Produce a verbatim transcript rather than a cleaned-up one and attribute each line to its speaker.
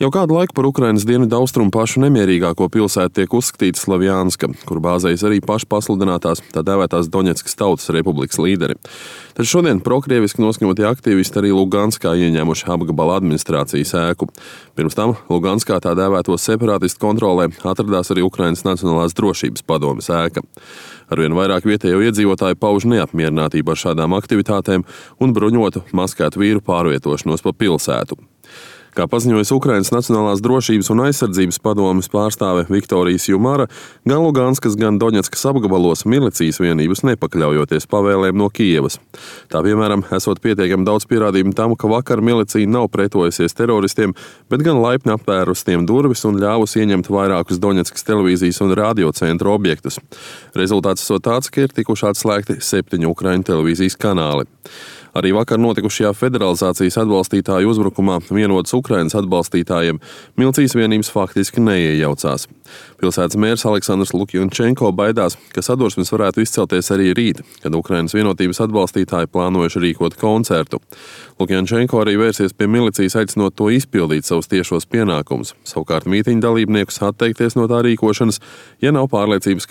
Speaker 1: Jau kādu laiku par Ukrainas dienvidu austrumu pašu nemierīgāko pilsētu tiek uzskatīta Slavjanska, kur bāzējas arī paši pasludinātās tā dēvētās Doņetskas Tautas Republikas līderi. Taču šodien prokrieviski noskaņotie aktīvisti arī Luganskā ieņēmuši apgabala administrācijas ēku. Pirms tam Luganskā tā dēvēto separātistu kontrolē atradās arī Ukrainas Nacionālās drošības padomes ēka. Arvien vairāk vietējo iedzīvotāju pauž neapmierinātību ar šādām aktivitātēm un bruņotu, maskētu vīru pārvietošanos pa pilsētu. Kā paziņojas Ukrainas Nacionālās drošības un aizsardzības padomes pārstāve Viktorija Sjumara, gan Luganskas, gan Doņetskas apgabalos milicijas vienības nepakļaujoties pavēlēm no Kijevas. Tā, piemēram, esot pietiekami daudz pierādījumu tam, ka vakar milicija nav pretojusies teroristiem, bet gan laipni apvērusi tiem durvis un ļāvusi ieņemt vairākus Doņetskas televīzijas un radiocentru objektus. Rezultāts esot tāds, ka ir tikuši atslēgti septiņi Ukraiņu televīzijas kanāli. Arī vakar notikušajā federalizācijas atbalstītāju uzbrukumā vienotas Ukrainas atbalstītājiem milicijas vienības faktiski neiejaucās. Pilsētas mērs Aleksandrs Lukjančenko baidās, ka sadursmes varētu izcelties arī rīt, kad Ukrainas vienotības atbalstītāji plānojuši rīkot koncertu. Lukjančenko arī vērsies pie milicijas aicinot to izpildīt savus tiešos pienākumus, savukārt mītiņu dalībniekus atteikties no tā rīkošanas, ja nav pārliecības,